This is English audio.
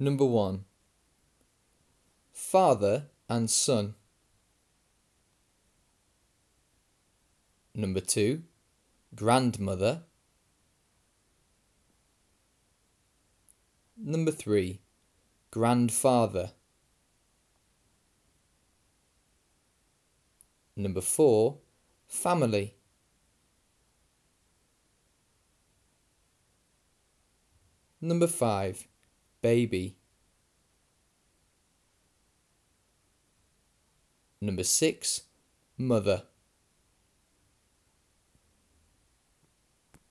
Number 1. Father and son. Number 2. Grandmother. Number 3. Grandfather. Number 4. Family. Number 5. Baby. Number 6. Mother.